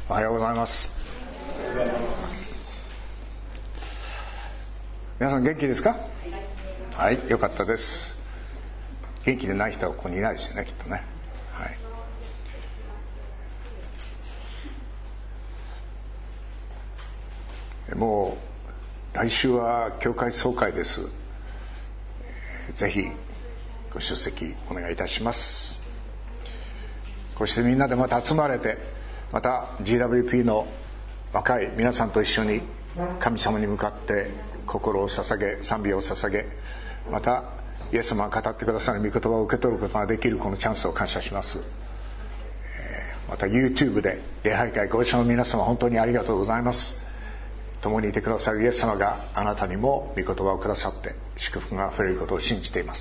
おはようございます。皆さん元気ですか？はい、よかったです。元気でない人はここにいないですよね、きっとね。はい、もう来週は教会総会です。ぜひご出席お願いいたします。こうしてみんなでまた集まれて、また GWP の若い皆さんと一緒に神様に向かって心を捧げ、賛美を捧げ、またイエス様が語ってくださる御言葉を受け取ることができるこのチャンスを感謝します。また YouTube で礼拝会ご一緒の皆様、本当にありがとうございます。共にいてくださるイエス様があなたにも御言葉をくださって祝福があふれることを信じています。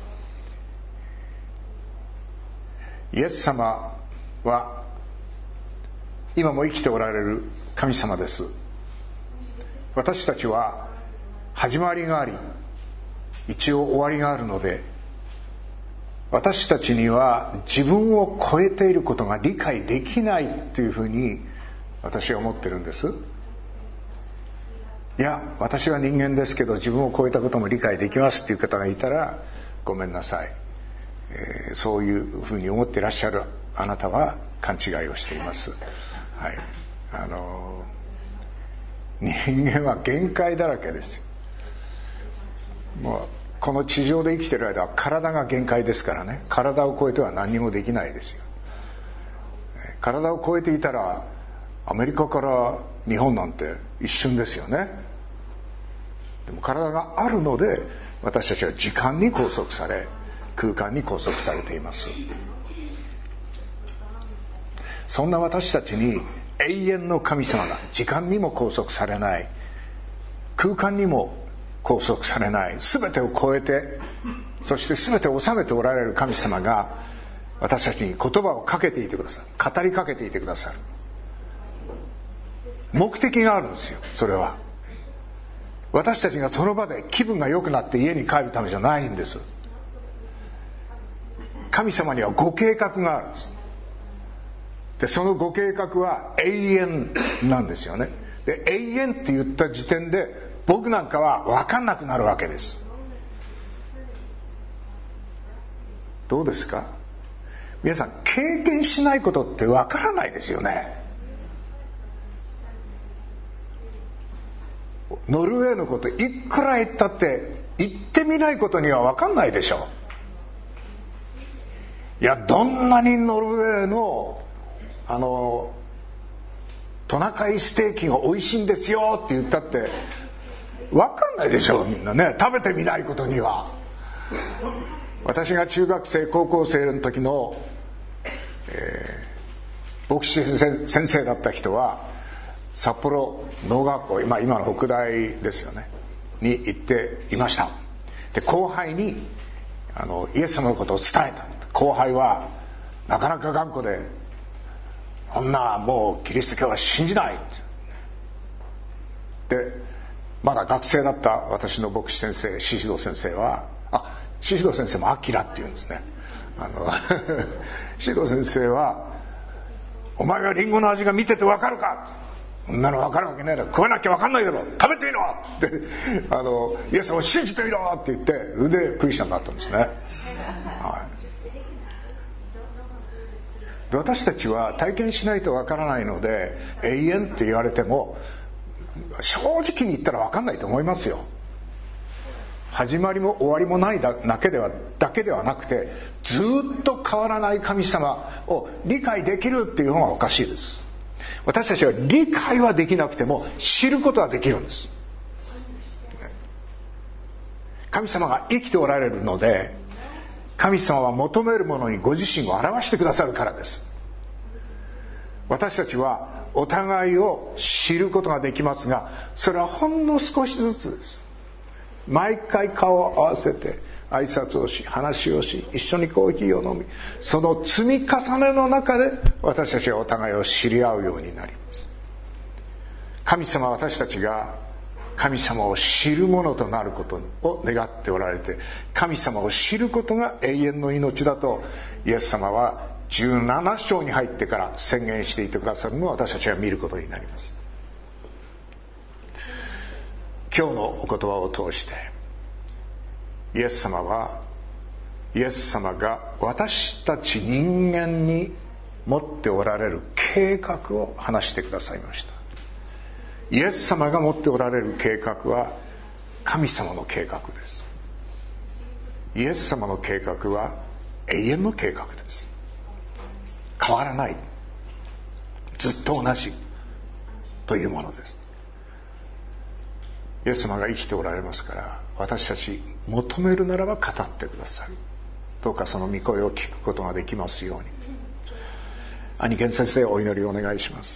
イエス様は今も生きておられる神様です。私たちは始まりがあり、一応終わりがあるので、私たちには自分を超えていることが理解できないというふうに私は思ってるんです。いや、私は人間ですけど自分を超えたことも理解できますっていう方がいたらごめんなさい。そういうふうに思っていらっしゃるあなたは勘違いをしています。はい、人間は限界だらけですよ。もうこの地上で生きている間は体が限界ですからね。体を超えては何にもできないですよ。体を超えていたらアメリカから日本なんて一瞬ですよね。でも体があるので私たちは時間に拘束され、空間に拘束されています。そんな私たちに永遠の神様が時間にも拘束されない、空間にも拘束されない、全てを超えて、そして全てを治めておられる神様が私たちに言葉をかけていてくださる、語りかけていてくださる。目的があるんですよ。それは私たちがその場で気分が良くなって家に帰るためじゃないんです。神様にはご計画があるんです。でそのご計画は永遠なんですよね。で永遠って言った時点で僕なんかは分かんなくなるわけです。どうですか？皆さん経験しないことって分からないですよね。ノルウェーのこといくら言ったって行ってみないことには分かんないでしょ。いや、どんなにノルウェーのトナカイステーキが美味しいんですよって言ったって分かんないでしょ、みんなね。食べてみないことには。私が中学生高校生の時の、牧師先生だった人は札幌農学校、今の北大ですよねに行っていました。で後輩にイエス様のことを伝えた。後輩はなかなか頑固で、こんなもうキリスト教は信じないで、まだ学生だった私の牧師先生、宍戸先生は、宍戸先生もアキラって言うんですね。宍戸先生は、お前がリンゴの味が見てて分かるか、そんなの分かるわけないだろ、食わなきゃ分かんないだろ、食べてみろってイエスを信じてみろって言って、でクリスチャンになったんですね。はい、私たちは体験しないとわからないので、永遠って言われても正直に言ったらわかんないと思いますよ。始まりも終わりもないだけではなくて、ずっと変わらない神様を理解できるっていう方がおかしいです。私たちは理解はできなくても知ることはできるんです。神様が生きておられるので、神様は求めるものにご自身を表してくださるからです。私たちはお互いを知ることができますが、それはほんの少しずつです。毎回顔を合わせて挨拶をし、話をし、一緒にコーヒーを飲み、その積み重ねの中で私たちはお互いを知り合うようになります。神様は私たちが神様を知るものとなることを願っておられて、神様を知ることが永遠の命だとイエス様は 17章に入ってから宣言していてくださるのを私たちは見ることになります。今日のお言葉を通してイエス様が私たち人間に持っておられる計画を話してくださいました。イエス様が持っておられる計画は神様の計画です。イエス様の計画は永遠の計画です。変わらない、ずっと同じというものです。イエス様が生きておられますから、私たち求めるならば語ってください。どうかその御声を聞くことができますように。兄健先生、お祈りをお願いします。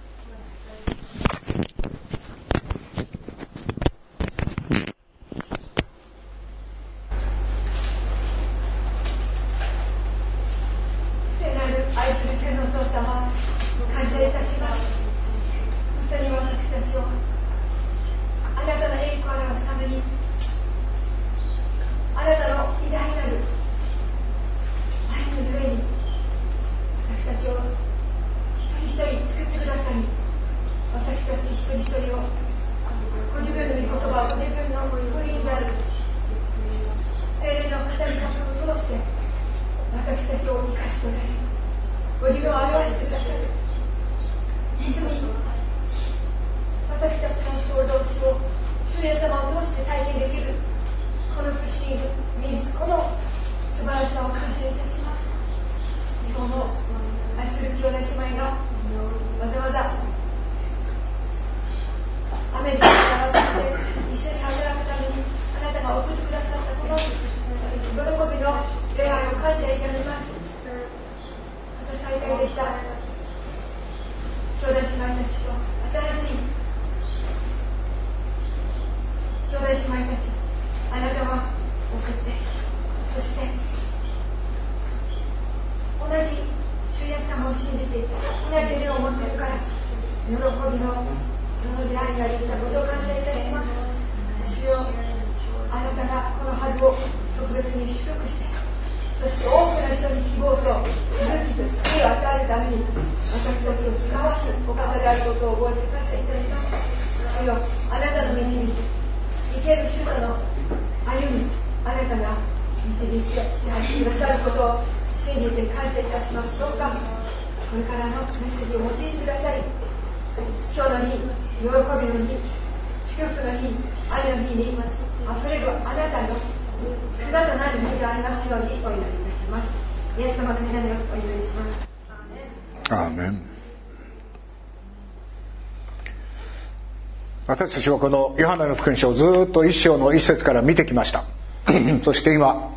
私たちはこのヨハネの福音書をずっと1章の1節から見てきましたそして今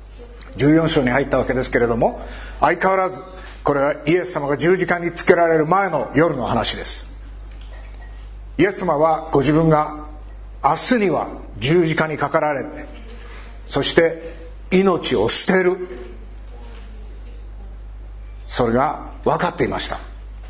14章に入ったわけですけれども、相変わらずこれはイエス様が十字架につけられる前の夜の話です。イエス様はご自分が明日には十字架にかかられて、そして命を捨てる、それが分かっていました。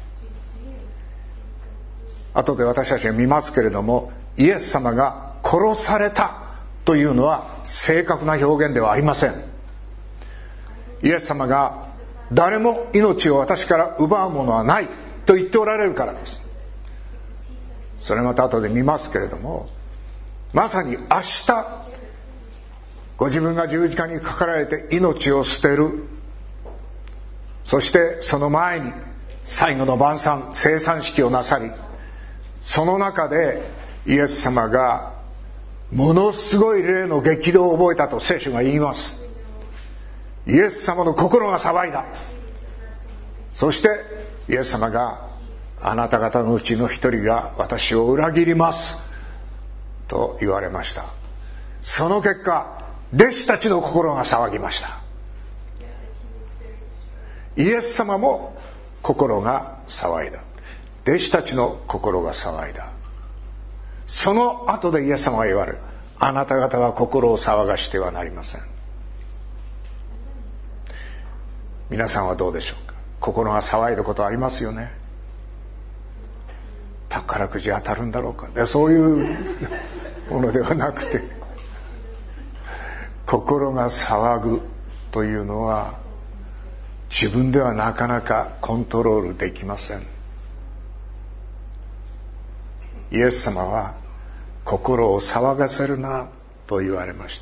後で私たちが見ますけれども、イエス様が殺されたというのは正確な表現ではありません。イエス様が誰も命を私から奪うものはないと言っておられるからです。それまた後で見ますけれども、まさに明日ご自分が十字架にかかられて命を捨てる、そしてその前に最後の晩餐、聖餐式をなさり、その中でイエス様がものすごい霊の激動を覚えたと聖書が言います。イエス様の心が騒いだ。そしてイエス様が、あなた方のうちの一人が私を裏切りますと言われました。その結果、弟子たちの心が騒ぎました。イエス様も心が騒いだ。弟子たちの心が騒いだ。その後でイエス様が言われる。あなた方は心を騒がしてはなりません。皆さんはどうでしょうか。心が騒いだことありますよね。宝くじ当たるんだろうか。でそういうものではなくて、心が騒ぐというのは自分ではなかなかコントロールできません。イエス様は心を騒がせるなと言われました。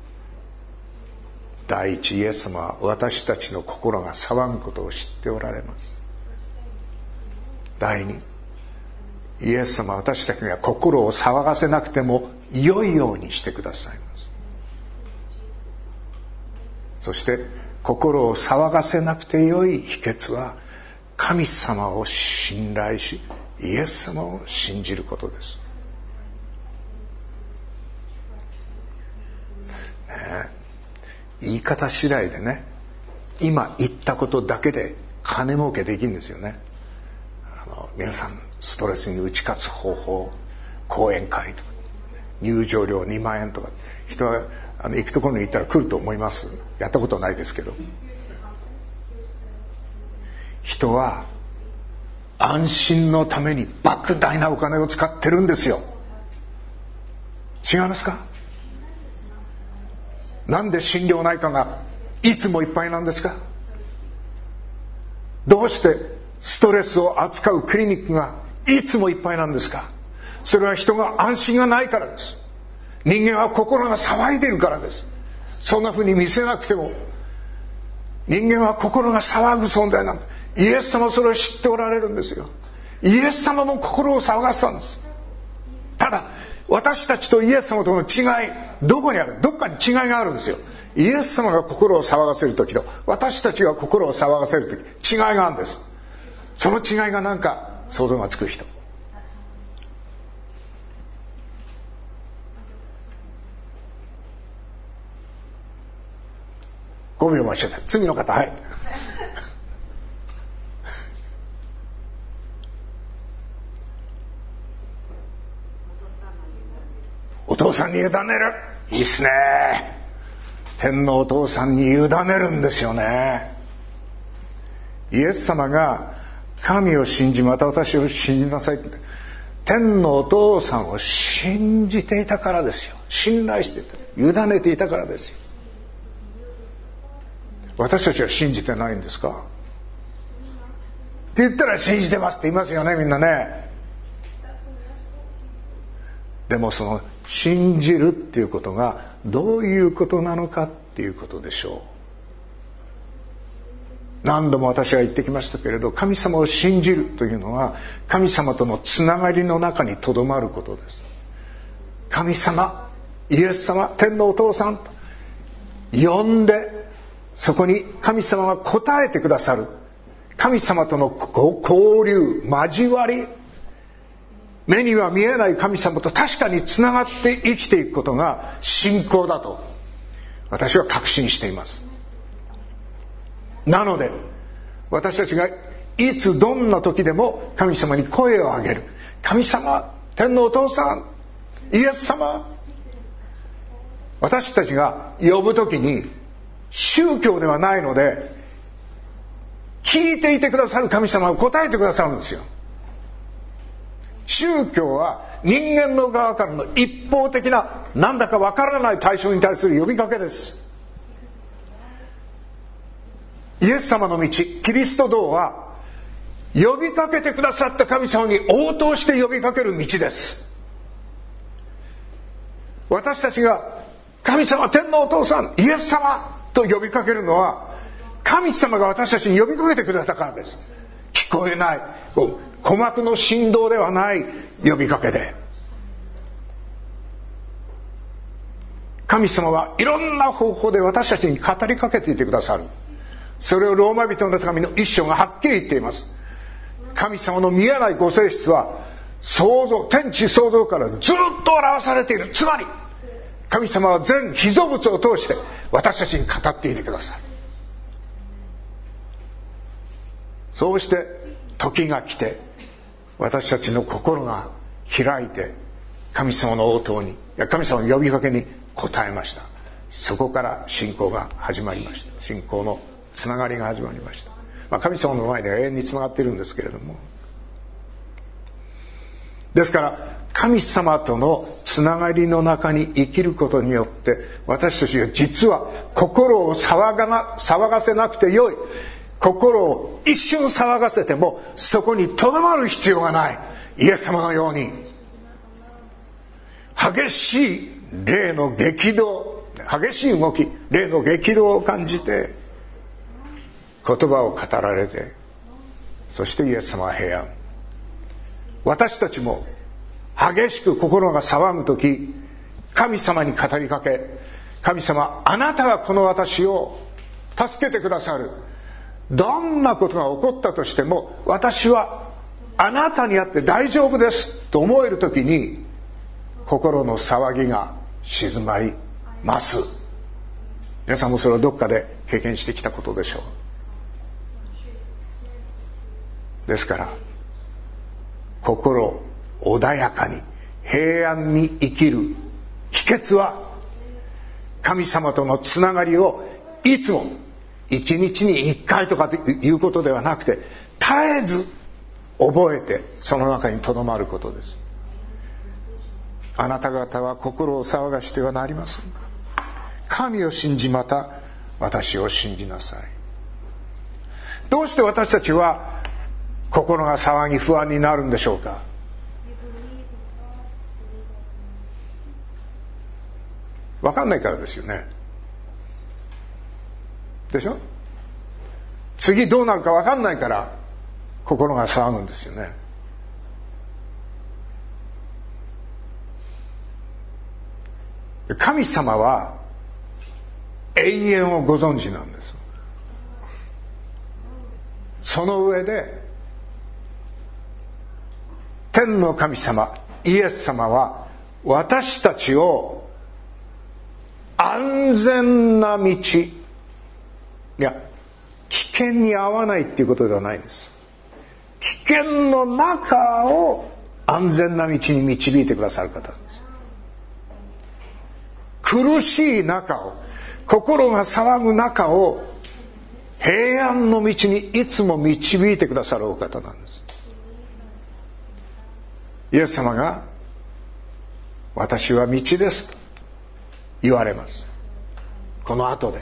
第一、イエス様は私たちの心が騒ぐことを知っておられます。第二、イエス様は私たちが心を騒がせなくても良いようにしてくださいます。そして心を騒がせなくて良い秘訣は、神様を信頼しイエス様を信じることです。言い方次第でね、今言ったことだけで金儲けできるんですよね。皆さんストレスに打ち勝つ方法、講演会とか入場料2万円とか、人は行くところに行ったら来ると思います。やったことないですけど、人は安心のために莫大なお金を使ってるんですよ。違いますか？なんで心療内科がいつもいっぱいなんですか？どうしてストレスを扱うクリニックがいつもいっぱいなんですか？それは人が安心がないからです。人間は心が騒いでいるからです。そんな風に見せなくても人間は心が騒ぐ存在なんだ。イエス様はそれを知っておられるんですよ。イエス様も心を騒がせたんです。ただ私たちとイエス様との違い、どこにある？どっかに違いがあるんですよ。イエス様が心を騒がせる時と私たちが心を騒がせる時、違いがあるんです。その違いが何か想像がつく人。5秒待ちだ。次の方、はい。お父さんに委ねる。いいっすね。天のお父さんに委ねるんですよね。イエス様が神を信じ、また私を信じなさいって、天のお父さんを信じていたからですよ。信頼していた、委ねていたからですよ。私たちは信じてないんですかって言ったら、信じてますって言いますよね、みんなね。でもその信じるっていうことがどういうことなのかっていうことでしょう。何度も私は言ってきましたけれど、神様を信じるというのは神様とのつながりの中にとどまることです。神様、イエス様、天のお父さんと呼んで、そこに神様が答えてくださる。神様との交流、交わり、目には見えない神様と確かにつながって生きていくことが信仰だと私は確信しています。なので私たちがいつどんな時でも神様に声を上げる。神様、天のお父さん、イエス様。私たちが呼ぶ時に宗教ではないので、聞いていてくださる神様が答えてくださるんですよ。宗教は人間の側からの一方的な、なんだかわからない対象に対する呼びかけです。イエス様の道、キリスト道は呼びかけてくださった神様に応答して呼びかける道です。私たちが神様、天のお父さん、イエス様と呼びかけるのは、神様が私たちに呼びかけてくれたからです。聞こえない、鼓膜の振動ではない呼びかけで、神様はいろんな方法で私たちに語りかけていてくださる。それをローマ人の手紙の一章がはっきり言っています。神様の見えないご性質は創造、天地創造からずっと表されている。つまり神様は全被造物を通して私たちに語っていてくださる。そうして時が来て、私たちの心が開いて神様の応答に、神様の呼びかけに応えました。そこから信仰が始まりました。信仰のつながりが始まりました。神様の前では永遠につながっているんですけれども、ですから神様とのつながりの中に生きることによって、私たちが実は心を騒がせなくてよい、 心を一瞬騒がせてもそこにとどまる必要がない。イエス様のように激しい霊の激動、激しい動き、霊の激動を感じて言葉を語られて、そしてイエス様は平安。私たちも激しく心が騒ぐとき、神様に語りかけ、神様、あなたがこの私を助けてくださる。どんなことが起こったとしても私はあなたにあって大丈夫ですと思えるときに、心の騒ぎが静まります。皆さんもそれをどっかで経験してきたことでしょう。ですから心穏やかに平安に生きる秘訣は、神様とのつながりをいつも一日に一回とかということではなくて、絶えず覚えてその中にとどまることです。あなた方は心を騒がしてはなりません。神を信じ、また私を信じなさい。どうして私たちは心が騒ぎ不安になるんでしょうか。分かんないからですよね。でしょ。次どうなるか分かんないから心が騒ぐんですよね。神様は永遠をご存知なんです。その上で天の神様イエス様は私たちを安全な道、いや危険に遭わないっていうことではないんです。危険の中を安全な道に導いてくださる方です。苦しい中を、心が騒ぐ中を平安の道にいつも導いてくださるお方なんです。イエス様が私は道ですと言われます。この後で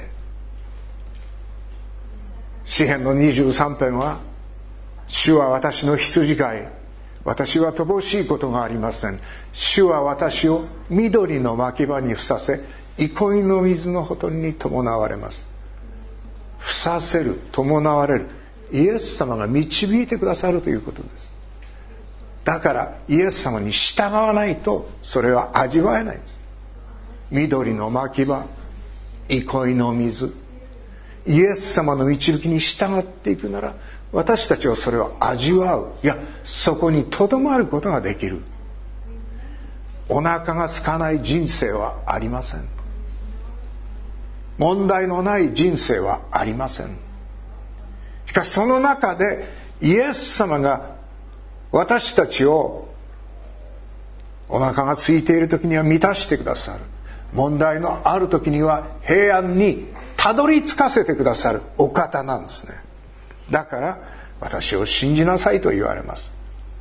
詩編の23編は、主は私の羊飼い、私は乏しいことがありません。主は私を緑の牧場にふさせ、憩いの水のほとりに伴われます。ふさせる、伴われる、イエス様が導いてくださるということです。だからイエス様に従わないとそれは味わえないんです。緑の牧場、憩いの水、イエス様の導きに従っていくなら、私たちはそれを味わう、いやそこにとどまることができる。お腹が空かない人生はありません。問題のない人生はありません。しかしその中でイエス様が私たちをお腹が空いている時には満たしてくださる。問題のある時には平安にたどり着かせてくださるお方なんですね。だから私を信じなさいと言われます。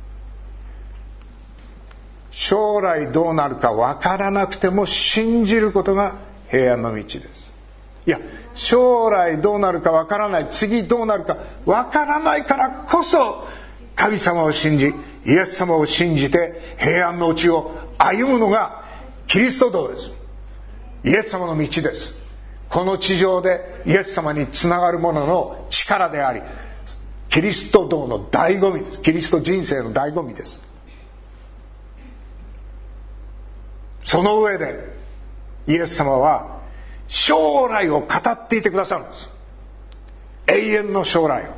将来どうなるか分からなくても信じることが平安の道です。いや、将来どうなるか分からない、次どうなるか分からないからこそ神様を信じ、イエス様を信じて平安の道を歩むのがキリスト道です。イエス様の道です。この地上でイエス様につながるものの力であり、キリスト道の醍醐味です。キリスト人生の醍醐味です。その上でイエス様は将来を語っていてくださるんです。永遠の将来を。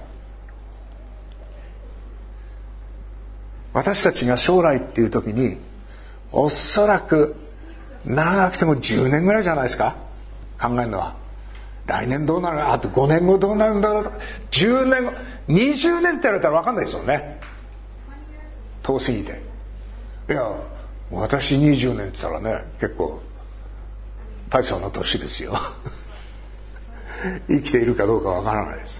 私たちが将来っていう時に、おそらく長くても10年ぐらいじゃないですか、考えるのは。来年どうなるか、あと5年後どうなるんだろうとか、10年後20年って言われたら分かんないですよね、遠すぎて。いや私20年って言ったらね、結構大層な年ですよ生きているかどうか分からないです。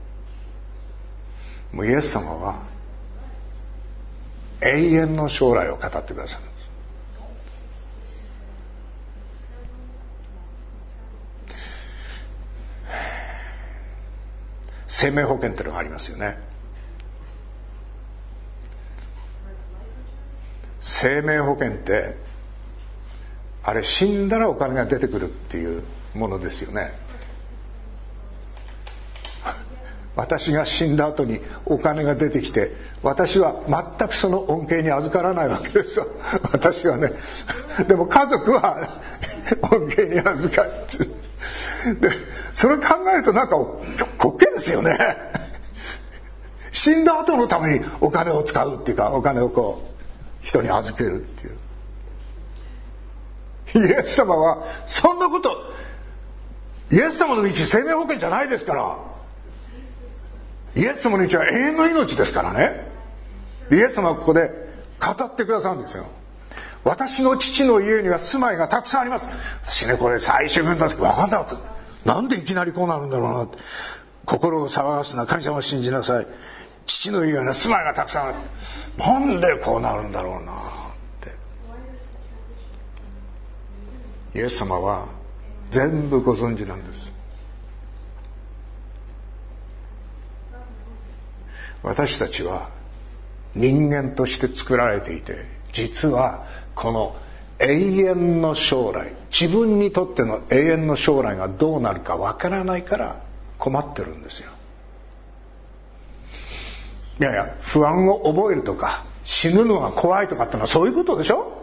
もうイエス様は永遠の将来を語ってくださるんです。 生命保険っていうのがありますよね。生命保険ってあれ死んだらお金が出てくるっていうものですよね。私が死んだ後にお金が出てきて、私は全くその恩恵に預からないわけですよ。私はね。でも家族は恩恵に預かる。でそれ考えるとなんか滑稽ですよね。死んだ後のためにお金を使うっていうか、お金をこう人に預けるっていう。イエス様はそんなこと、イエス様の道生命保険じゃないですから。イエス様の道は永遠の命ですからね。イエス様はここで語ってくださるんですよ。私の父の家には住まいがたくさんあります。私ね、これ最終分の時分かんなかった。なんでいきなりこうなるんだろうなって。心を騒がすな、神様を信じなさい。父の家には住まいがたくさんある。なんでこうなるんだろうなって。イエス様は全部ご存知なんです。私たちは人間として作られていて、実はこの永遠の将来、自分にとっての永遠の将来がどうなるかわからないから困ってるんですよ。いやいや、不安を覚えるとか死ぬのが怖いとかってのはそういうことでしょ。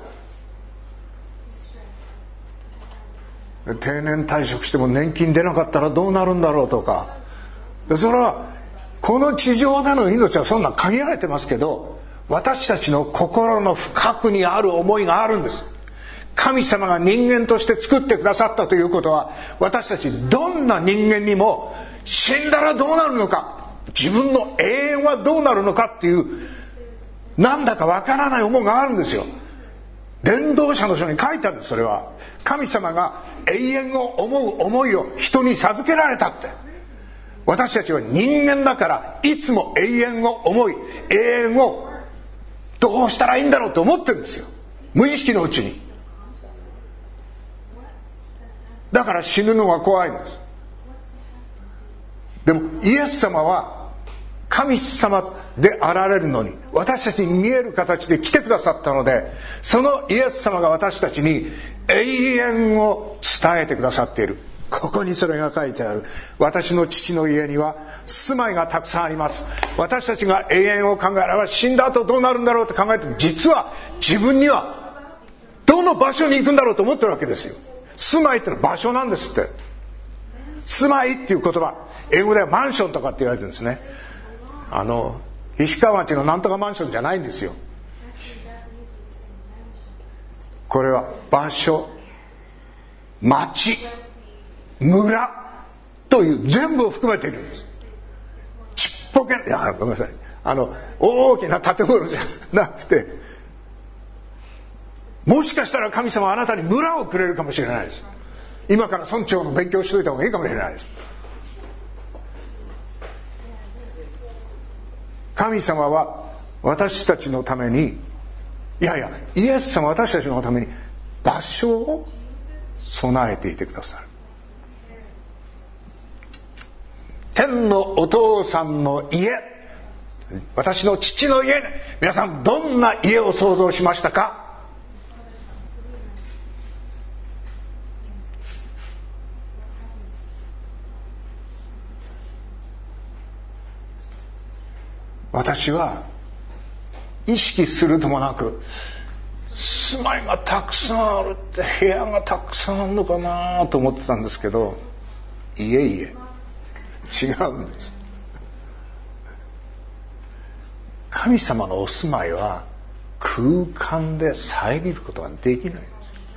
定年退職しても年金出なかったらどうなるんだろうとか、それはこの地上での命はそんな限られてますけど、私たちの心の深くにある思いがあるんです。神様が人間として作ってくださったということは、私たちどんな人間にも死んだらどうなるのか、自分の永遠はどうなるのかっていう、なんだかわからない思いがあるんですよ。伝道者の書に書いてあるんです。それは神様が永遠を思う思いを人に授けられたって。私たちは人間だからいつも永遠を思い、永遠をどうしたらいいんだろうって思ってるんですよ、無意識のうちに。だから死ぬのが怖いんです。でもイエス様は神様であられるのに、私たちに見える形で来てくださったので、そのイエス様が私たちに永遠を伝えてくださっている。ここにそれが書いてある。私の父の家には住まいがたくさんあります。私たちが永遠を考えれば、死んだ後どうなるんだろうって考えて、実は自分にはどの場所に行くんだろうと思ってるわけですよ。住まいってのは場所なんですって。住まいっていう言葉、英語ではマンションとかって言われてるんですね。石川町のなんとかマンションじゃないんですよ。これは場所、町、村という全部を含めているんです。ちっぽけな、ごめんなさい、大きな建物じゃなくて、もしかしたら神様はあなたに村をくれるかもしれないです。今から村長の勉強しといた方がいいかもしれないです。神様は私たちのために、イエス様は私たちのために場所を備えていてくださる。天のお父さんの家、私の父の家、皆さんどんな家を想像しましたか？私は意識するともなく、住まいがたくさんあるって部屋がたくさんあるのかなと思ってたんですけど、いえ違うんです。神様のお住まいは空間で遮ることができないんです。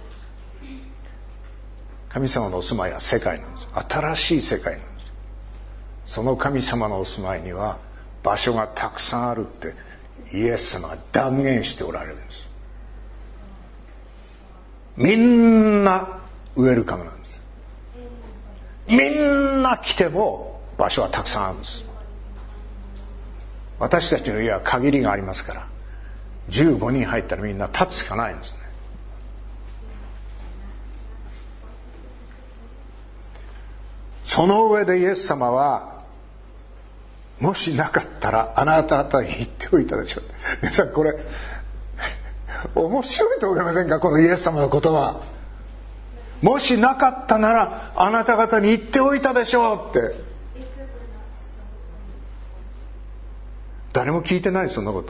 神様のお住まいは世界なんです。新しい世界なんです。その神様のお住まいには場所がたくさんあるってイエス様が断言しておられるんです。みんなウェルカムなんです。みんな来ても場所はたくさんあるんです。私たちの家は限りがありますから、15人入ったらみんな立つしかないんですね。その上でイエス様はもしなかったらあなた方に言っておいたでしょう。皆さんこれ面白いと思いませんか？このイエス様の言葉。もしなかったならあなた方に言っておいたでしょうって。誰も聞いてない、そんなこと。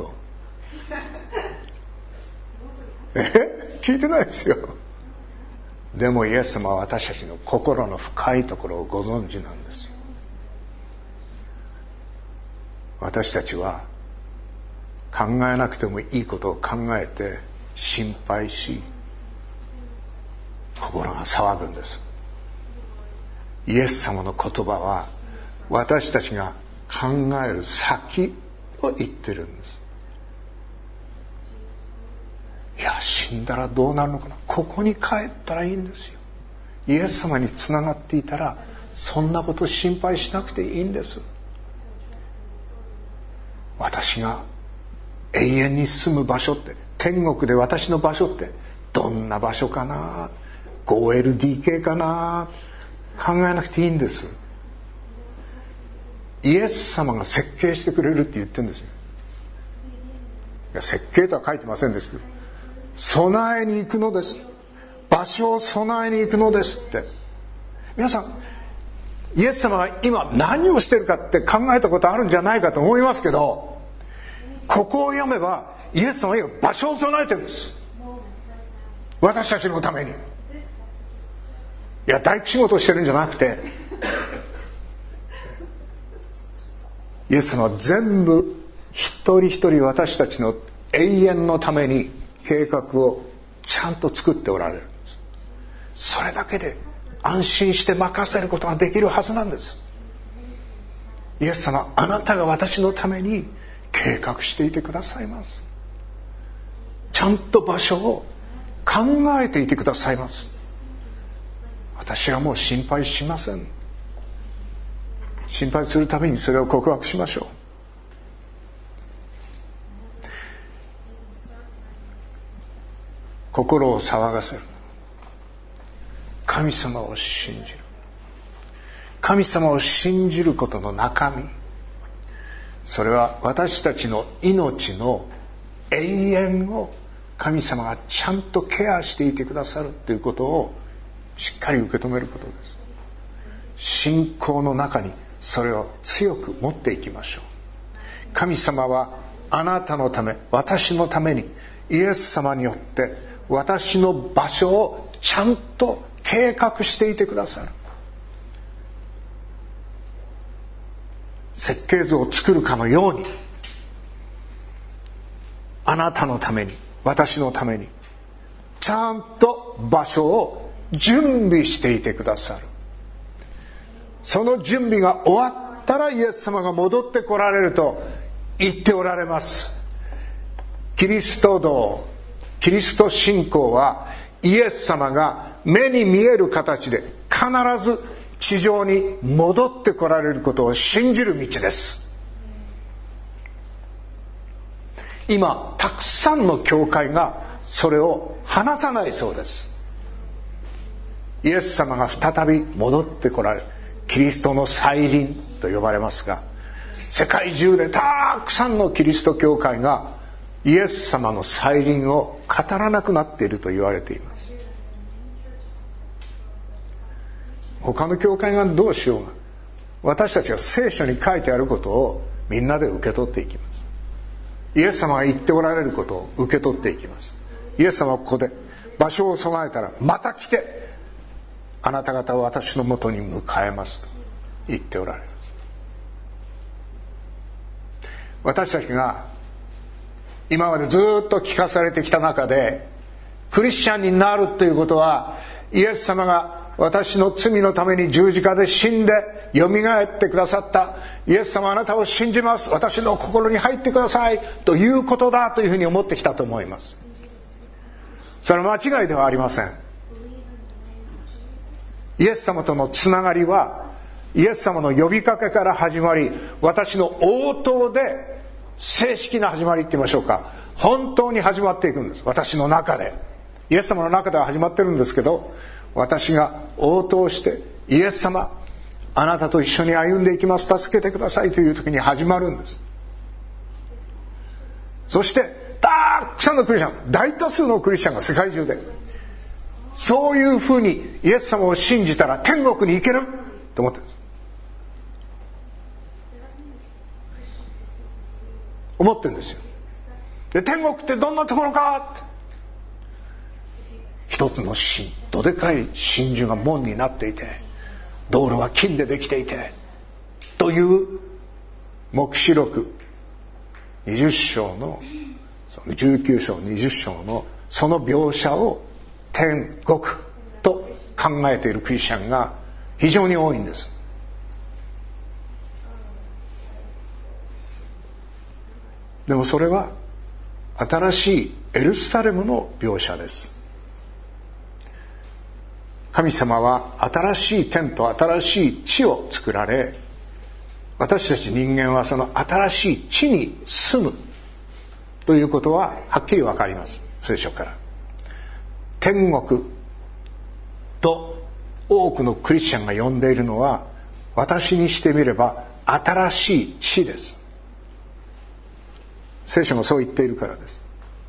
聞いてないですよ。でもイエス様は私たちの心の深いところをご存知なんですよ。私たちは考えなくてもいいことを考えて心配し、心が騒ぐんです。イエス様の言葉は私たちが考える先を言ってるんです。いや、死んだらどうなるのかな、ここに帰ったらいいんですよ。イエス様につながっていたらそんなこと心配しなくていいんです。私が永遠に住む場所って、天国で私の場所ってどんな場所かな、 5LDK かな、考えなくていいんです。イエス様が設計してくれるって言ってるんですよ。いや、設計とは書いてませんですけど、備えに行くのです、場所を備えに行くのですって。皆さん、イエス様が今何をしてるかって考えたことあるんじゃないかと思いますけど、ここを読めばイエス様は場所を備えてるんです、私たちのために。いや、大工仕事をしてるんじゃなくて、イエス様は全部一人一人私たちの永遠のために計画をちゃんと作っておられるんです。それだけで安心して任せることができるはずなんです。イエス様、あなたが私のために計画していてくださいます。ちゃんと場所を考えていてくださいます。私はもう心配しません。心配するためにそれを告白しましょう。心を騒がせる、神様を信じる。神様を信じることの中身、それは私たちの命の永遠を神様がちゃんとケアしていてくださるということをしっかり受け止めることです。信仰の中にそれを強く持っていきましょう。神様はあなたのため、私のためにイエス様によって私の場所をちゃんと計画していてくださる。設計図を作るかのように、あなたのために、私のためにちゃんと場所を準備していてくださる。その準備が終わったらイエス様が戻ってこられると言っておられます。キリスト道、キリスト信仰はイエス様が目に見える形で必ず地上に戻ってこられることを信じる道です。今たくさんの教会がそれを話さないそうです。イエス様が再び戻ってこられる、キリストの再臨と呼ばれますが、世界中でたくさんのキリスト教会がイエス様の再臨を語らなくなっていると言われています。他の教会がどうしようが、私たちは聖書に書いてあることをみんなで受け取っていきます。イエス様が言っておられることを受け取っていきます。イエス様はここで場所を備えたらまた来てあなた方を私のもとに迎えますと言っておられます。私たちが今までずっと聞かされてきた中で、クリスチャンになるということは、イエス様が私の罪のために十字架で死んでよみがえってくださった、イエス様あなたを信じます、私の心に入ってくださいということだというふうに思ってきたと思います。それは間違いではありません。イエス様とのつながりはイエス様の呼びかけから始まり、私の応答で正式な始まりって言いましょうか、本当に始まっていくんです。私の中で、イエス様の中では始まってるんですけど、私が応答して、イエス様あなたと一緒に歩んでいきます、助けてくださいという時に始まるんです。そしてたくさんのクリスチャン、大多数のクリスチャンが世界中でそういうふうにイエス様を信じたら天国に行けると思ってるんです。思ってるんですよ。で、天国ってどんなところかって、一つのどでかい真珠が門になっていて、道路は金でできていてという黙示録20章の19章20章のその描写を天国と考えているクリスチャンが非常に多いんです。でもそれは新しいエルサレムの描写です。神様は新しい天と新しい地を作られ、私たち人間はその新しい地に住むということははっきり分かります。聖書から。天国と多くのクリスチャンが呼んでいるのは、私にしてみれば新しい地です。聖書もそう言っているからです。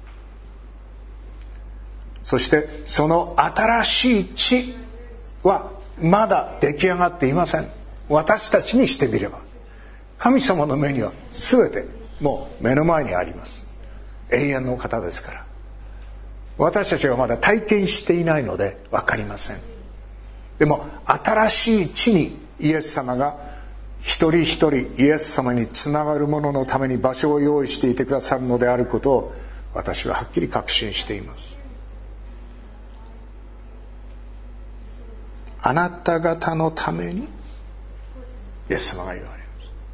そしてその新しい地はまだ出来上がっていません。私たちにしてみれば、神様の目には全てもう目の前にあります。永遠の方ですから。私たちはまだ体験していないので分かりません。でも新しい地にイエス様が一人一人イエス様につながる者のために場所を用意していてくださるのであることを、私ははっきり確信しています。あなた方のために、イエス様が言われます。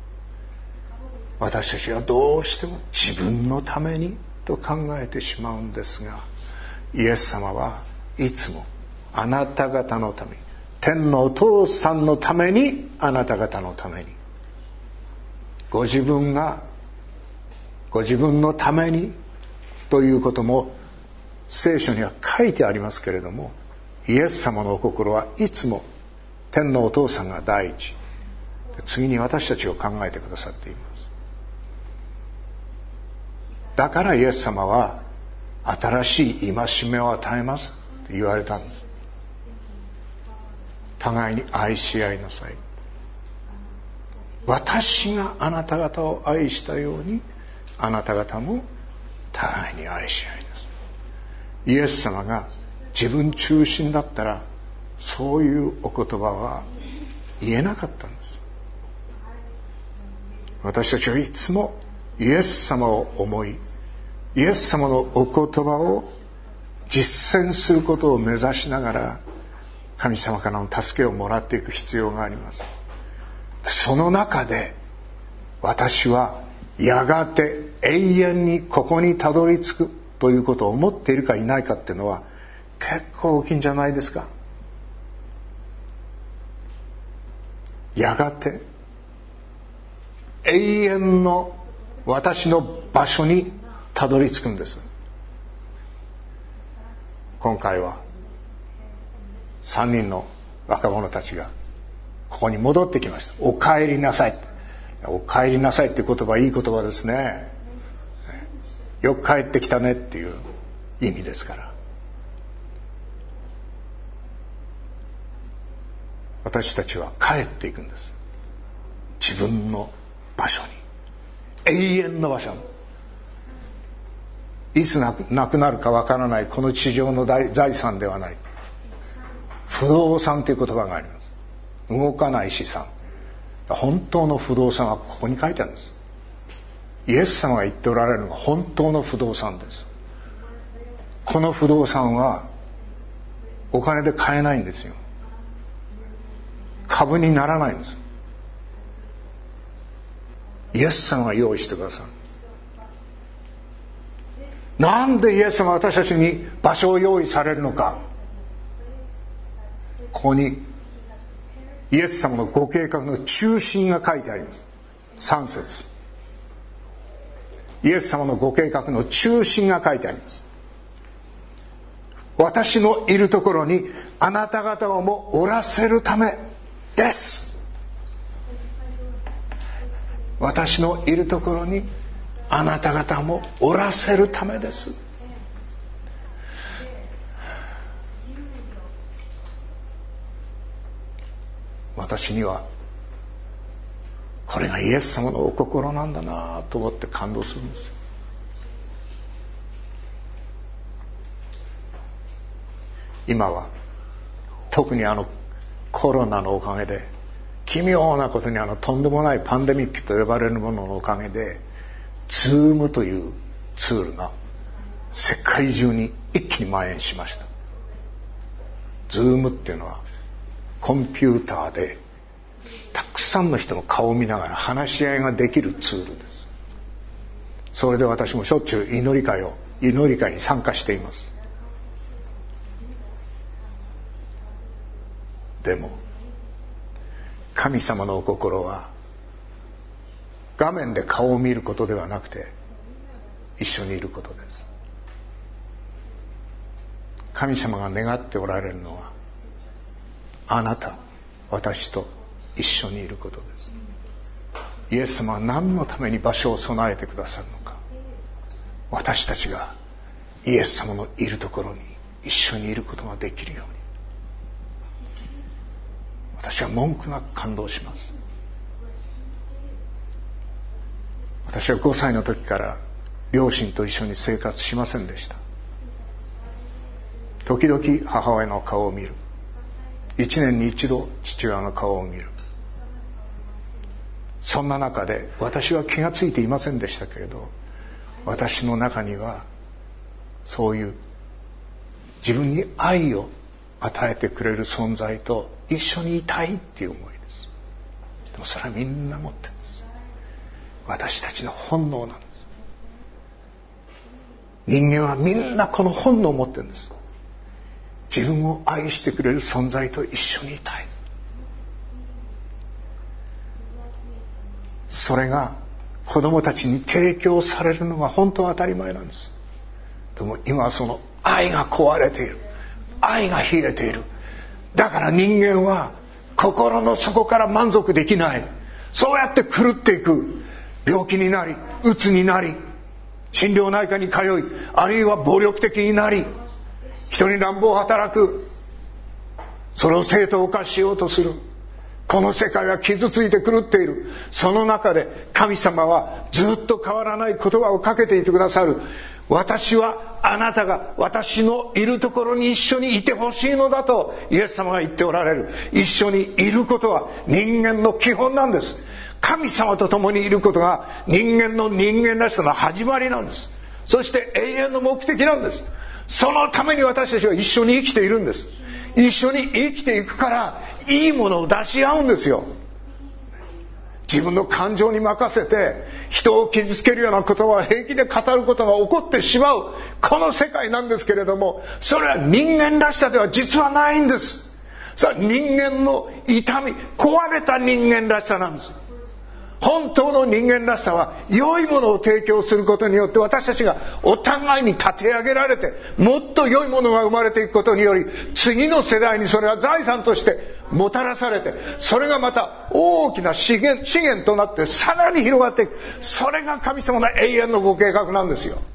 私たちはどうしても自分のためにと考えてしまうんですが、イエス様はいつもあなた方のために、天のお父さんのために、あなた方のために、ご自分がご自分のためにということも聖書には書いてありますけれども、イエス様のお心はいつも天のお父さんが第一、次に私たちを考えてくださっています。だからイエス様は新しい戒めを与えますって言われたんです。互いに愛し合いなさい。私があなた方を愛したように、あなた方も互いに愛し合いなさい。イエス様が自分中心だったら、そういうお言葉は言えなかったんです。私たちはいつもイエス様を思い、イエス様のお言葉を実践することを目指しながら、神様からの助けをもらっていく必要があります。その中で私はやがて永遠にここにたどり着くということを思っているかいないかっていうのは結構大きいんじゃないですか。やがて永遠の私の場所にたどり着くんです。今回は3人の若者たちがここに戻ってきました。お帰りなさい。お帰りなさいって言葉、いい言葉ですね。よく帰ってきたねっていう意味ですから。私たちは帰っていくんです。自分の場所に、永遠の場所に。いつなくなるかわからないこの地上の財産ではない、不動産という言葉があります。動かない資産。本当の不動産はここに書いてあるんです。イエス様が言っておられるのが本当の不動産です。この不動産はお金で買えないんですよ。株にならないんです。イエス様が用意してくださる。なんでイエス様は私たちに場所を用意されるのか。ここにイエス様のご計画の中心が書いてあります。3節。イエス様のご計画の中心が書いてあります。私のいるところにあなた方をもおらせるためです。 私のいるところにあなた方もおらせるためです。私にはこれがイエス様のお心なんだなと思って感動するんですよ。今は特にコロナのおかげで奇妙なことにとんでもないパンデミックと呼ばれるもののおかげでズームというツールが世界中に一気に蔓延しました。ズームっていうのはコンピューターでたくさんの人の顔を見ながら話し合いができるツールです。それで私もしょっちゅう祈り会に参加しています。でも神様のお心は画面で顔を見ることではなくて一緒にいることです。神様が願っておられるのはあなた、私と一緒にいることです。イエス様は何のために場所を備えてくださるのか。私たちがイエス様のいるところに一緒にいることができるように。私は文句なく感動します。私は5歳の時から両親と一緒に生活しませんでした。時々母親の顔を見る。1年に1度父親の顔を見る。そんな中で私は気がついていませんでしたけれど、私の中にはそういう自分に愛を与えてくれる存在と一緒にいたいっていう思いです。でもそれはみんな持ってるんです。私たちの本能なんです。人間はみんなこの本能を持ってるんです。自分を愛してくれる存在と一緒にいたい。それが子供たちに提供されるのが本当は当たり前なんです。でも今はその愛が壊れている。愛が冷えている。だから人間は心の底から満足できない。そうやって狂っていく。病気になり、鬱になり、心療内科に通い、あるいは暴力的になり、人に乱暴を働く。それを正当化しようとする。この世界は傷ついて狂っている。その中で神様はずっと変わらない言葉をかけていてくださる。私はあなたが私のいるところに一緒にいてほしいのだとイエス様が言っておられる。一緒にいることは人間の基本なんです。神様と共にいることが人間の人間らしさの始まりなんです。そして永遠の目的なんです。そのために私たちは一緒に生きているんです。一緒に生きていくからいいものを出し合うんですよ。自分の感情に任せて人を傷つけるような言葉を平気で語ることが起こってしまうこの世界なんですけれども、それは人間らしさでは実はないんです。さあ、人間の痛み、壊れた人間らしさなんです。本当の人間らしさは良いものを提供することによって私たちがお互いに立て上げられて、もっと良いものが生まれていくことにより次の世代にそれは財産としてもたらされて、それがまた大きな資源となってさらに広がっていく。それが神様の永遠のご計画なんですよ。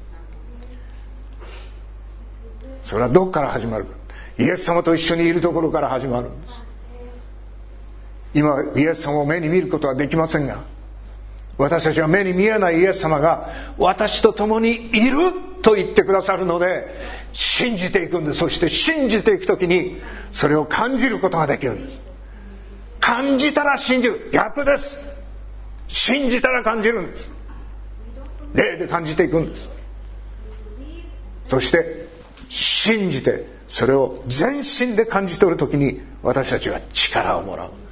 それはどこから始まるか。イエス様と一緒にいるところから始まるんです。今イエス様を目に見ることはできませんが、私たちは目に見えないイエス様が私と共にいると言ってくださるので信じていくんです。そして信じていくときにそれを感じることができるんです。感じたら信じる。逆です。信じたら感じるんです。霊で感じていくんです。そして信じてそれを全身で感じ取るときに私たちは力をもらうんです。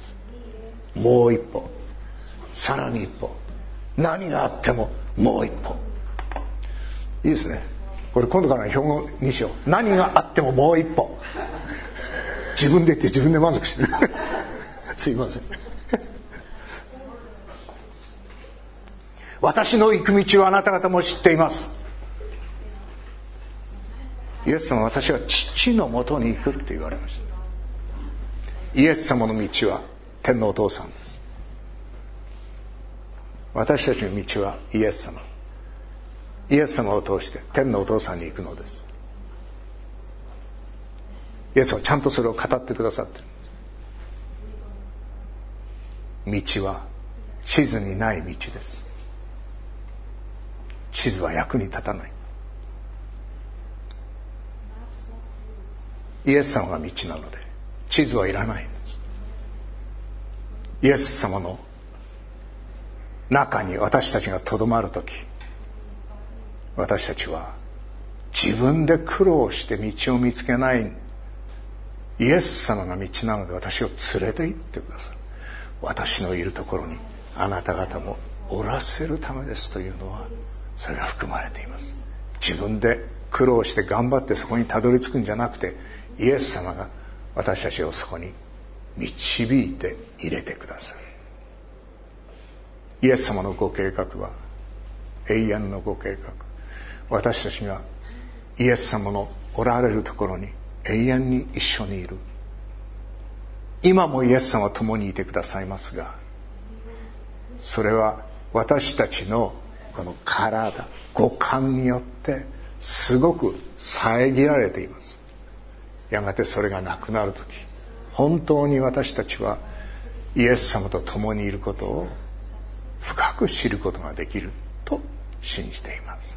もう一歩、さらに一歩、何があってももう一歩。いいですね。これ今度からの標語にしよう。何があってももう一歩。自分で言って自分で満足してるすいません。私の行く道はあなた方も知っています。イエス様は私は父のもとに行くって言われました。イエス様の道は天のお父さんです。 私たちの道はイエス様。イエス様を通して天のお父さんに行くのです。イエスはちゃんとそれを語ってくださってる。道は地図にない道です。地図は役に立たない。イエス様が道なので地図はいらないんです。イエス様の中に私たちがとどまるとき、私たちは自分で苦労して道を見つけない。イエス様が道なので私を連れて行ってください。私のいるところにあなた方もおらせるためですというのは、それが含まれています。自分で苦労して頑張ってそこにたどり着くんじゃなくて、イエス様が私たちをそこに導いて入れてください。イエス様のご計画は永遠のご計画。私たちがイエス様のおられるところに永遠に一緒にいる。今もイエス様は共にいてくださいますが、それは私たちのこの体、五感によってすごく遮られています。やがてそれがなくなるとき、本当に私たちはイエス様と共にいることを深く知ることができると信じています。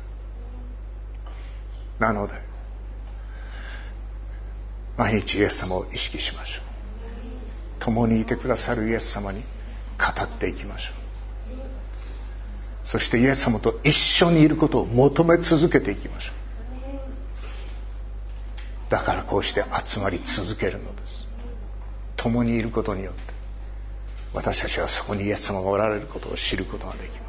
なので毎日イエス様を意識しましょう。共にいてくださるイエス様に語っていきましょう。そしてイエス様と一緒にいることを求め続けていきましょう。だからこうして集まり続けるのです。共にいることによって私たちはそこにイエス様がおられることを知ることができます。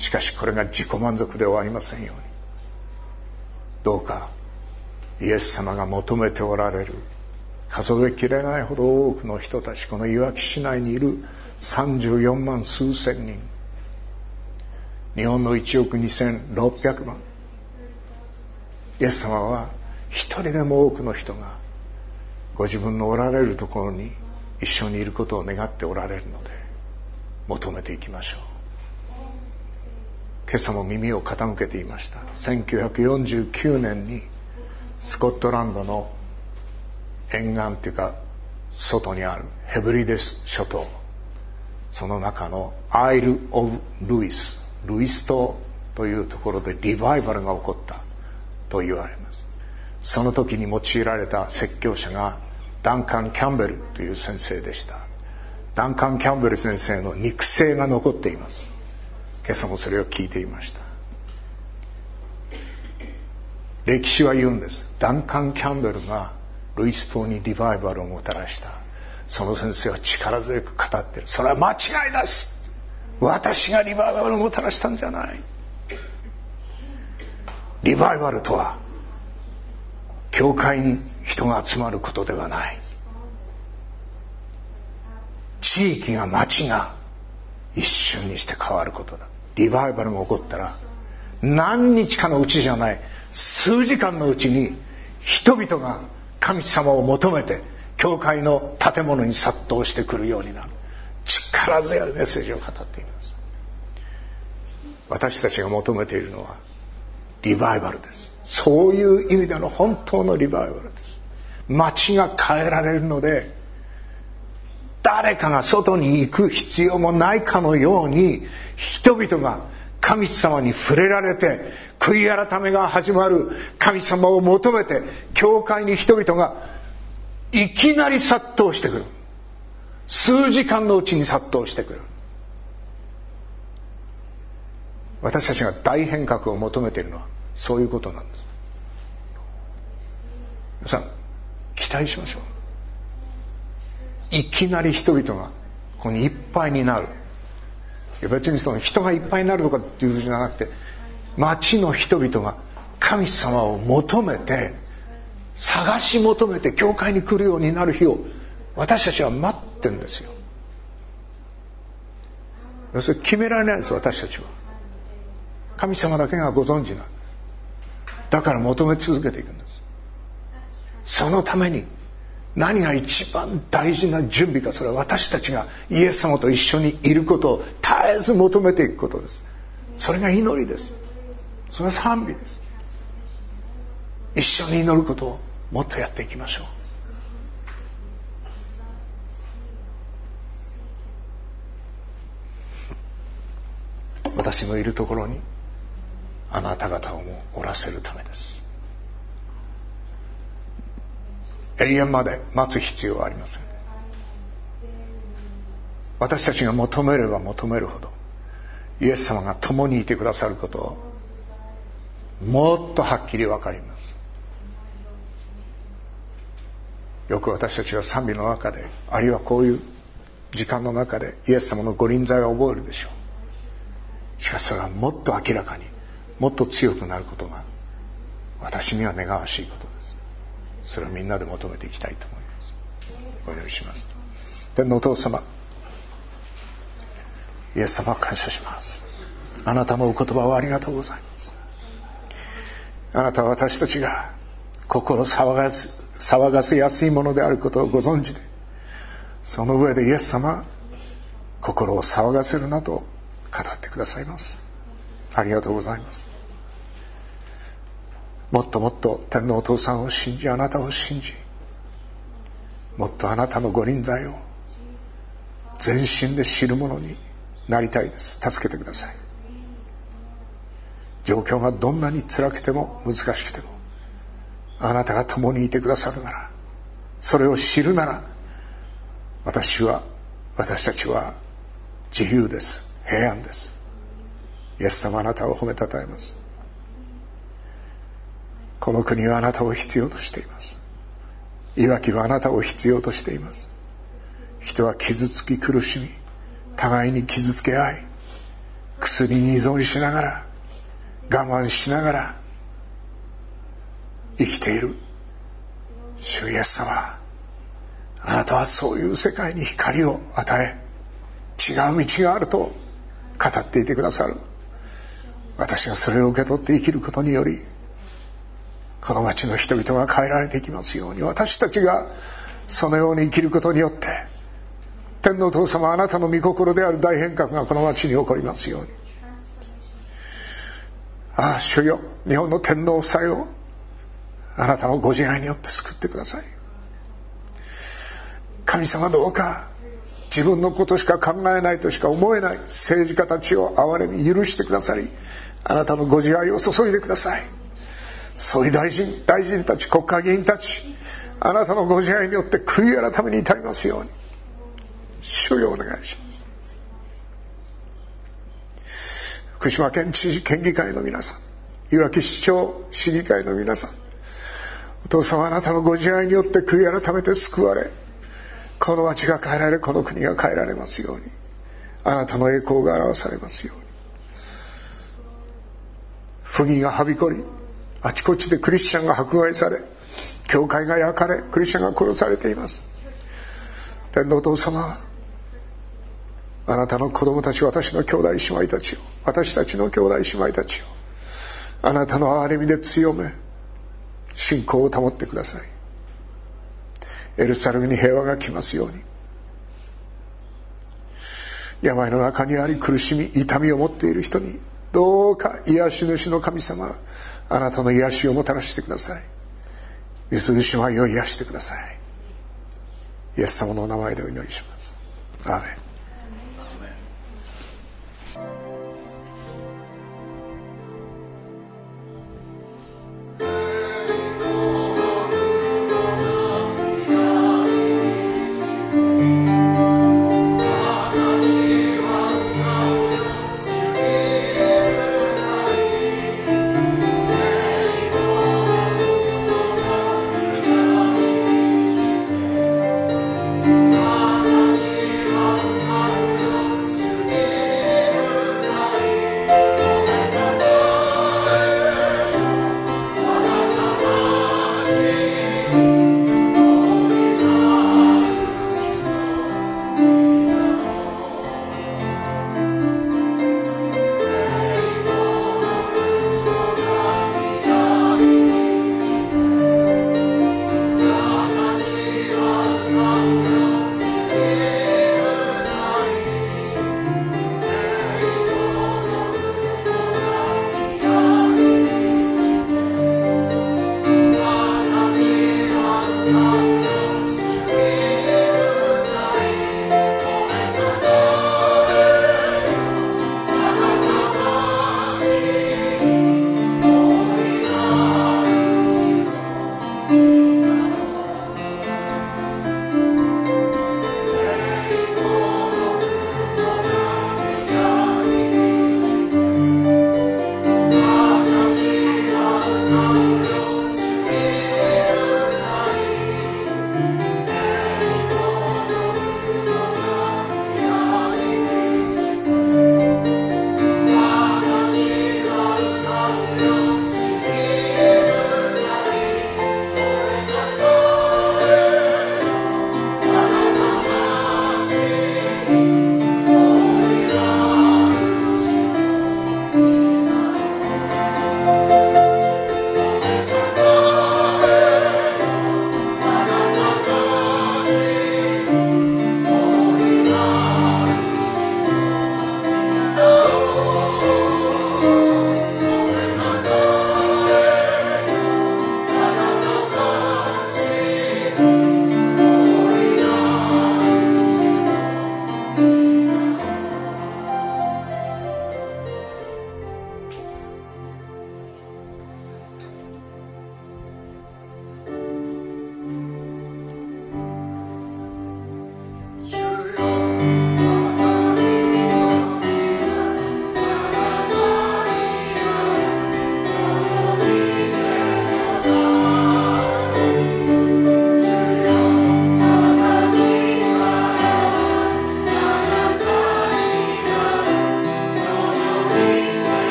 しかしこれが自己満足で終わりませんように、どうかイエス様が求めておられる数えきれないほど多くの人たち、このいわき市内にいる34万数千人、日本の1億2600万、イエス様は一人でも多くの人がご自分のおられるところに一緒にいることを願っておられるので、求めていきましょう。今朝も耳を傾けていました。1949年にスコットランドの沿岸というか外にあるヘブリデス諸島、その中のアイル・オブ・ルイス、ルイス島というところでリバイバルが起こったと言われます。その時に用いられた説教者がダンカン・キャンベルという先生でした。ダンカン・キャンベル先生の肉声が残っています。今朝もそれを聞いていました。歴史は言うんです。ダンカン・キャンベルがルイス島にリバイバルをもたらした。その先生は力強く語っている。それは間違いです。私がリバイバルをもたらしたんじゃない。リバイバルとは教会に人が集まることではない。地域が町が一瞬にして変わることだ。リバイバルが起こったら何日かのうちじゃない、数時間のうちに人々が神様を求めて教会の建物に殺到してくるようになる。力強いメッセージを語っています。私たちが求めているのはリバイバルです。そういう意味での本当のリバイバルです。町が変えられるので、誰かが外に行く必要もないかのように、人々が神様に触れられて悔い改めが始まる。神様を求めて教会に人々がいきなり殺到してくる。数時間のうちに殺到してくる。私たちが大変革を求めているのはそういうことなんです。皆さん期待しましょう。いきなり人々がここにいっぱいになる。別にその人がいっぱいになるとかっていうのじゃなくて、町の人々が神様を求めて探し求めて教会に来るようになる日を私たちは待ってるんですよ。要するに決められないんです。私たちは神様だけがご存知なんだから求め続けていくんです。そのために何が一番大事な準備か、それは私たちがイエス様と一緒にいることを絶えず求めていくことです。それが祈りです。それは賛美です。一緒に祈ることをもっとやっていきましょう。私のいるところにあなた方をもおらせるためです。永遠まで待つ必要はありません。私たちが求めれば求めるほどイエス様が共にいてくださることをもっとはっきり分かります。よく私たちは賛美の中で、あるいはこういう時間の中でイエス様のご臨在を覚えるでしょう。しかしそれはもっと明らかに、もっと強くなることが私には願わしいことです。それをみんなで求めていきたいと思います。お祈りします。天のお父様、イエス様を感謝します。あなたのお言葉をありがとうございます。あなたは私たちが心を騒がせやすいものであることをご存知で、その上でイエス様、心を騒がせるなと語ってくださいます。ありがとうございます。もっともっと天のお父さんを信じ、あなたを信じ、もっとあなたのご臨在を全身で知るものになりたいです。助けてください。状況がどんなに辛くても難しくても、あなたが共にいてくださるなら、それを知るなら、私たちは自由です。平安です。イエス様、あなたを褒めたたえます。この国はあなたを必要としています。いわきはあなたを必要としています。人は傷つき苦しみ、互いに傷つけ合い、薬に依存しながら、我慢しながら生きている。主イエス様、あなたはそういう世界に光を与え、違う道があると語っていてくださる。私がそれを受け取って生きることにより、この町の人々が変えられていきますように、私たちがそのように生きることによって、天のお父様、あなたの御心である大変革がこの町に起こりますように。ああ、主よ、日本の天皇夫妻をあなたのご自愛によって救ってください。神様、どうか自分のことしか考えないとしか思えない政治家たちを憐れみ許してくださり、あなたのご自愛を注いでください。総理大臣たち、国会議員たち、あなたのご自愛によって悔い改めに至りますように、主よ、お願いします。福島県知事県議会の皆さん、いわき市長市議会の皆さん、お父様、あなたのご自愛によって悔い改めて救われ、この町が変えられ、この国が変えられますように、あなたの栄光が表されますように。不義がはびこり、あちこちでクリスチャンが迫害され、教会が焼かれ、クリスチャンが殺されています。天のお父様、あなたの子供たち、私の兄弟姉妹たちを、私たちの兄弟姉妹たちをあなたの憐れみで強め、信仰を保ってください。エルサレムに平和が来ますように。病の中にあり苦しみ痛みを持っている人に、どうか癒し主の神様、あなたの癒しをもたらしてください。ミス姉妹を癒してください。イエス様のお名前でお祈りします。アーメン。 私は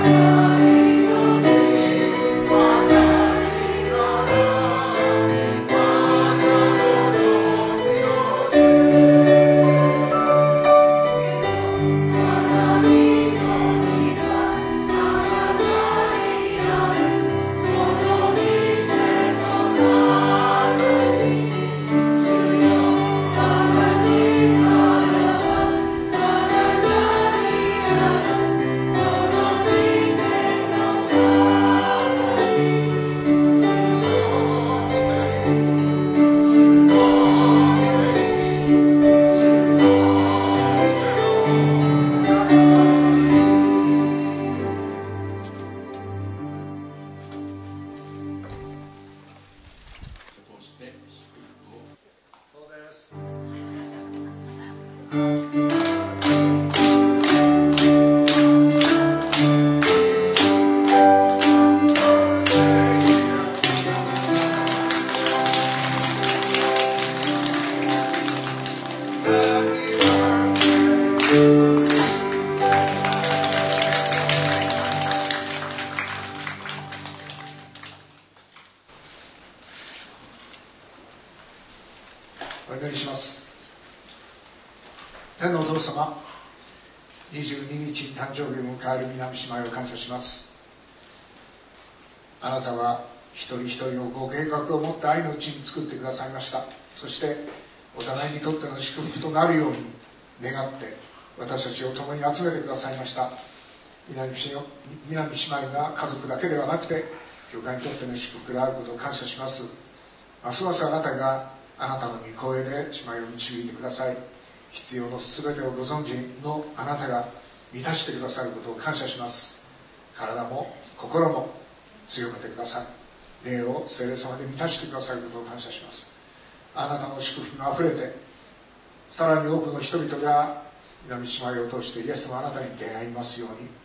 お祈りします。天のお父様、22日に誕生日を迎える南姉妹を感謝します。あなたは一人一人をご計画を持って愛のうちに作ってくださいました。そしてお互いにとっての祝福となるように願って私たちを共に集めてくださいました。南姉妹が家族だけではなくて教会にとっての祝福であることを感謝します。ますますあなたがあなたの御声で姉妹を導いてください。必要の全てをご存知のあなたが満たしてくださることを感謝します。体も心も強めてください。霊を聖霊様で満たしてくださることを感謝します。あなたの祝福があふれて、さらに多くの人々が南姉妹を通してイエス様あなたに出会いますように。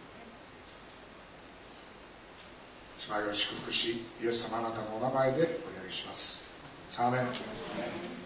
姉妹を祝福し、イエス様あなたのお名前でお祈りします。アーメン。